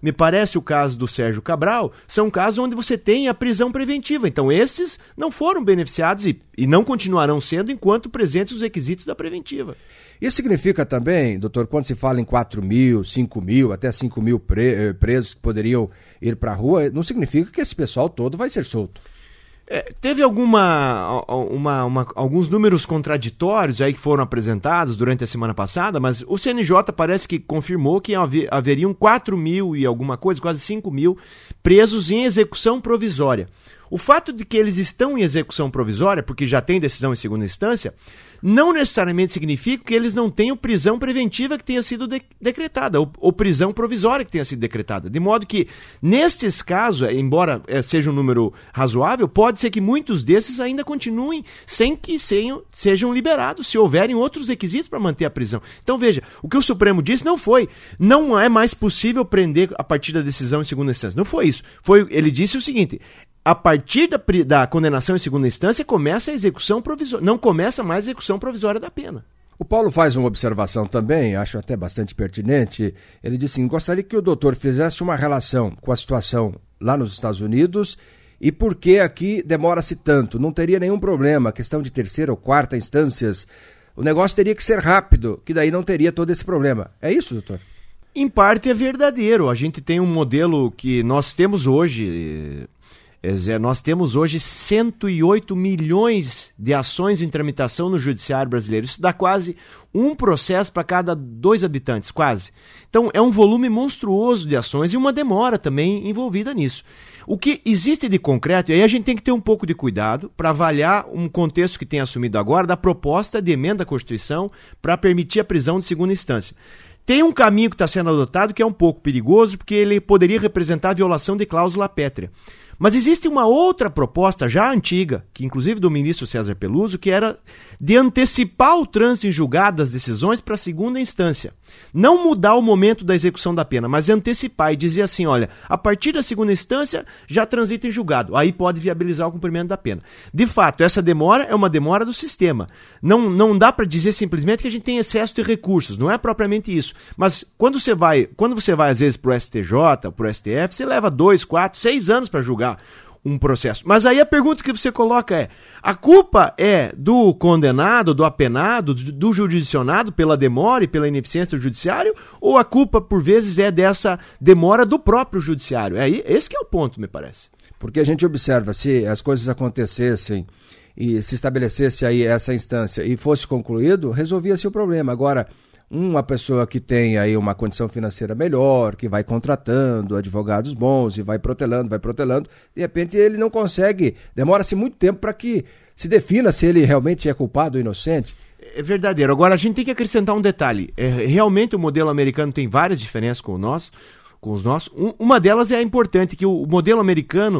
me parece o caso do Sérgio Cabral, são casos onde você tem a prisão preventiva. Então esses não foram beneficiados e não continuarão sendo enquanto presentes os requisitos da preventiva. Isso significa também, doutor, quando se fala em 4 mil, 5 mil, até 5 mil presos que poderiam ir para a rua, não significa que esse pessoal todo vai ser solto. Teve alguns números contraditórios aí que foram apresentados durante a semana passada, mas o CNJ parece que confirmou que haveriam 4 mil e alguma coisa, quase 5 mil presos em execução provisória. O fato de que eles estão em execução provisória, porque já tem decisão em segunda instância, não necessariamente significa que eles não tenham prisão preventiva que tenha sido decretada, ou prisão provisória que tenha sido decretada. De modo que, nestes casos, embora seja um número razoável, pode ser que muitos desses ainda continuem sem que sejam liberados, se houverem outros requisitos para manter a prisão. Então, veja, o que o Supremo disse não é mais possível prender a partir da decisão em segunda instância. Não foi isso. Ele disse o seguinte: a partir da condenação em segunda instância começa a execução provisória, não começa mais a execução provisória da pena. O Paulo faz uma observação também, acho até bastante pertinente. Ele disse assim: gostaria que o doutor fizesse uma relação com a situação lá nos Estados Unidos e por que aqui demora-se tanto. Não teria nenhum problema, questão de terceira ou quarta instâncias. O negócio teria que ser rápido, que daí não teria todo esse problema. É isso, doutor? Em parte é verdadeiro. A gente tem um modelo que nós temos hoje... Nós temos hoje 108 milhões de ações em tramitação no judiciário brasileiro. Isso dá quase um processo para cada 2 habitantes, quase. Então é um volume monstruoso de ações e uma demora também envolvida nisso. O que existe de concreto, e aí a gente tem que ter um pouco de cuidado para avaliar um contexto que tem assumido agora da proposta de emenda à Constituição para permitir a prisão de segunda instância. Tem um caminho que está sendo adotado que é um pouco perigoso, porque ele poderia representar a violação de cláusula pétrea. Mas existe uma outra proposta já antiga, que inclusive do ministro César Peluso, que era de antecipar o trânsito em julgado das decisões para a segunda instância. Não mudar o momento da execução da pena, mas antecipar e dizer assim, olha, a partir da segunda instância já transita em julgado, aí pode viabilizar o cumprimento da pena. De fato, essa demora é uma demora do sistema. Não dá para dizer simplesmente que a gente tem excesso de recursos, não é propriamente isso. Mas quando você vai às vezes para o STJ, para o STF, você leva 2, 4, 6 anos para julgar um processo. Mas aí a pergunta que você coloca é: a culpa é do condenado, do apenado, do jurisdicionado pela demora e pela ineficiência do judiciário, ou a culpa por vezes é dessa demora do próprio judiciário? Esse que é o ponto, me parece. Porque a gente observa, se as coisas acontecessem e se estabelecesse aí essa instância e fosse concluído, resolvia-se o problema. Agora, uma pessoa que tem aí uma condição financeira melhor, que vai contratando advogados bons e vai protelando, de repente ele não consegue, demora-se muito tempo para que se defina se ele realmente é culpado ou inocente. É verdadeiro. Agora a gente tem que acrescentar um detalhe. Realmente o modelo americano tem várias diferenças com os nossos. Uma delas é a importante, que o modelo americano,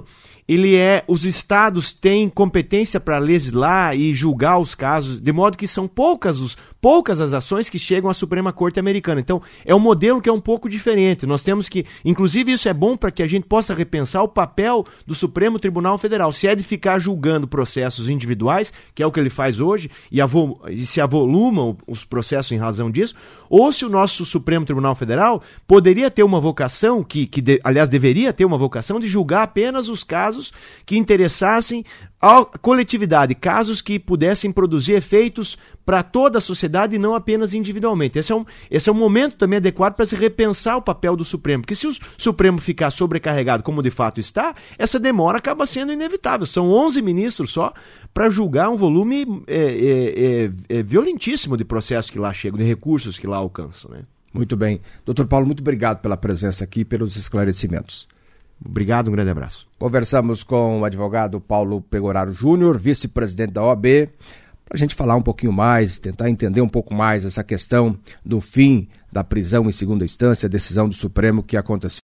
os estados têm competência para legislar e julgar os casos, de modo que são poucas as ações que chegam à Suprema Corte Americana. Então, é um modelo que é um pouco diferente. Nós temos que, inclusive isso é bom para que a gente possa repensar o papel do Supremo Tribunal Federal. Se é de ficar julgando processos individuais, que é o que ele faz hoje, e se avolumam os processos em razão disso, ou se o nosso Supremo Tribunal Federal poderia ter uma vocação, aliás, deveria ter uma vocação de julgar apenas os casos que interessassem à coletividade, casos que pudessem produzir efeitos para toda a sociedade e não apenas individualmente. Esse é um momento também adequado para se repensar o papel do Supremo, porque se o Supremo ficar sobrecarregado como de fato está, essa demora acaba sendo inevitável. São 11 ministros só para julgar um volume violentíssimo de processos que lá chegam, de recursos que lá alcançam, né? Muito bem. Doutor Paulo, muito obrigado pela presença aqui e pelos esclarecimentos. Obrigado, um grande abraço. Conversamos com o advogado Paulo Pegoraro Júnior, vice-presidente da OAB, para a gente falar um pouquinho mais, tentar entender um pouco mais essa questão do fim da prisão em segunda instância, a decisão do Supremo que aconteceu